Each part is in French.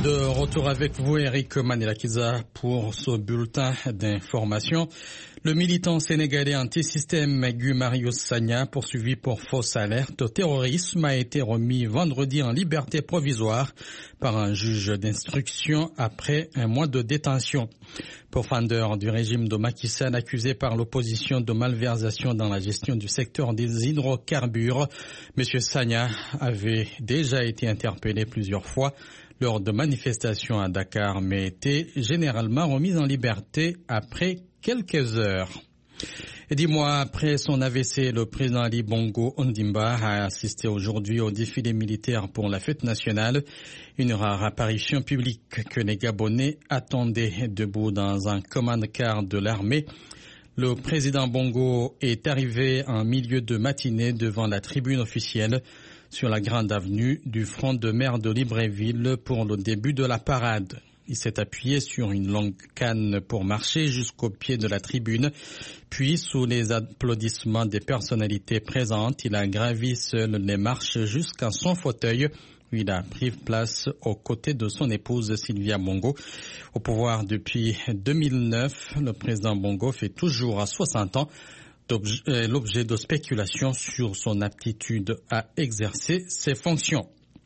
De retour avec vous, Eric Manilakiza, pour ce bulletin d'information. Le militant sénégalais anti-système Guy Marius Sagna, poursuivi pour fausse alerte au terrorisme, a été remis vendredi en liberté provisoire par un juge d'instruction après un mois de détention. Pourfendeur du régime de Macky Sall, accusé par l'opposition de malversation dans la gestion du secteur des hydrocarbures, M. Sagna avait déjà été interpellé plusieurs fois lors de manifestations à Dakar, mais était généralement remis en liberté après quelques heures. Et 10 mois après son AVC, le président Ali Bongo Ondimba a assisté aujourd'hui au défilé militaire pour la fête nationale, une rare apparition publique que les Gabonais attendaient debout dans un command car de l'armée. Le président Bongo est arrivé en milieu de matinée devant la tribune officielle sur la grande avenue du front de mer de Libreville pour le début de la parade. Il s'est appuyé sur une longue canne pour marcher jusqu'au pied de la tribune, puis sous les applaudissements des personnalités présentes, il a gravi seul les marches jusqu'à son fauteuil où il a pris place aux côtés de son épouse Sylvia Bongo. Au pouvoir depuis 2009, le président Bongo fait toujours à 60 ans l'objet de spéculations sur son aptitude à exercer ses fonctions.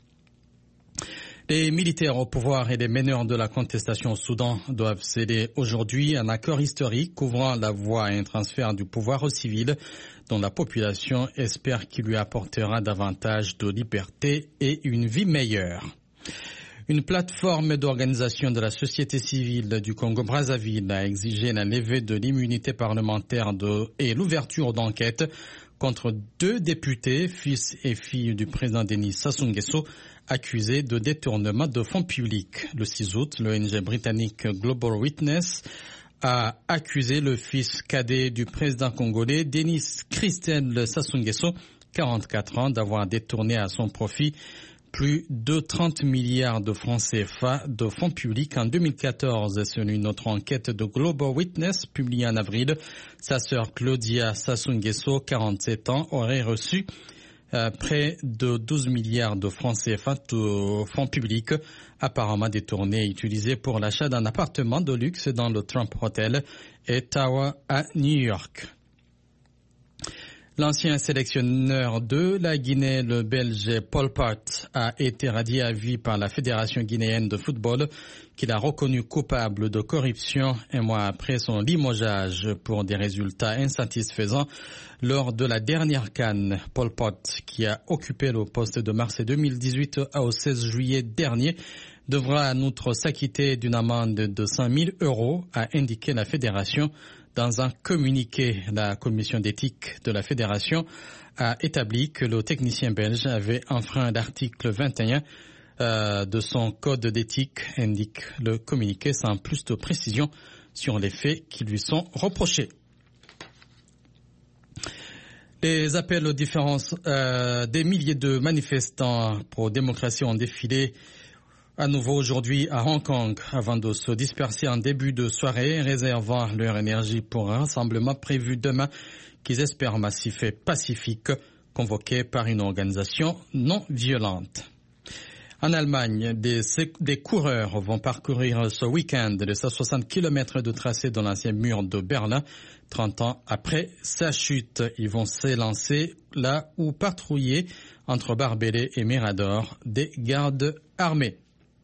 Les militaires au pouvoir et les meneurs de la contestation au Soudan doivent sceller aujourd'hui un accord historique ouvrant la voie à un transfert du pouvoir aux civils dont la population espère qu'il lui apportera davantage de liberté et une vie meilleure. Une plateforme d'organisation de la société civile du Congo-Brazzaville a exigé la levée de l'immunité parlementaire et l'ouverture d'enquêtes contre 2 députés, fils et filles du président Denis Sassou Nguesso, accusés de détournement de fonds publics. Le 6 août, l'ONG britannique Global Witness a accusé le fils cadet du président congolais Denis Christel Sassou Nguesso, 44 ans, d'avoir détourné à son profit plus de 30 milliards de francs CFA de fonds publics en 2014. Selon une autre enquête de Global Witness publiée en avril, sa sœur Claudia Sassou Nguesso, 47 ans, aurait reçu près de 12 milliards de francs CFA de fonds publics apparemment détournés et utilisés pour l'achat d'un appartement de luxe dans le Trump Hotel et Tower à New York. L'ancien sélectionneur de la Guinée, le Belge Paul Pot, a été radié à vie par la Fédération guinéenne de football, qu'il a reconnu coupable de corruption un mois après son limogeage pour des résultats insatisfaisants lors de la dernière CAN. Paul Pot, qui a occupé le poste de mars 2018 au 16 juillet dernier, devra en outre s'acquitter d'une amende de 100 000 €, a indiqué la Fédération. Dans un communiqué, la commission d'éthique de la Fédération a établi que le technicien belge avait enfreint l'article 21 de son code d'éthique, indique le communiqué sans plus de précision sur les faits qui lui sont reprochés. Les appels aux différences des milliers de manifestants pro-démocratie ont défilé à nouveau aujourd'hui à Hong Kong avant de se disperser en début de soirée, réservant leur énergie pour un rassemblement prévu demain qu'ils espèrent massif et pacifique, convoqué par une organisation non violente. En Allemagne, des coureurs vont parcourir ce week-end les 160 km de tracé de l'ancien mur de Berlin. 30 ans après sa chute, ils vont s'élancer là où patrouiller entre Barbelé et Mirador des gardes armés.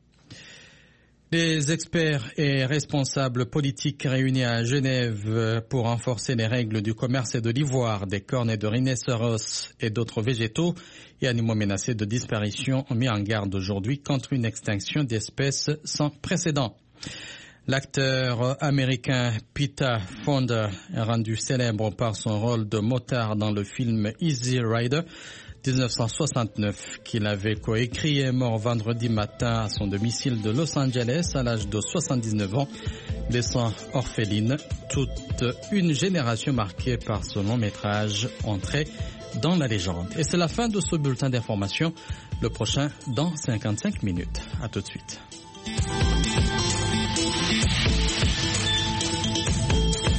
Les experts et responsables politiques réunis à Genève pour renforcer les règles du commerce et de l'ivoire, des cornes et de rhinocéros et d'autres végétaux et animaux menacés de disparition ont mis en garde aujourd'hui contre une extinction d'espèces sans précédent. L'acteur américain Peter Fonda, rendu célèbre par son rôle de motard dans le film Easy Rider 1969, qu'il avait coécrit, est mort vendredi matin à son domicile de Los Angeles à l'âge de 79 ans, laissant orpheline toute une génération marquée par ce long métrage entré dans la légende. Et c'est la fin de ce bulletin d'information. Le prochain dans 55 minutes. À tout de suite.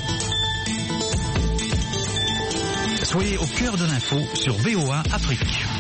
Soyez au cœur de l'info sur VOA Afrique.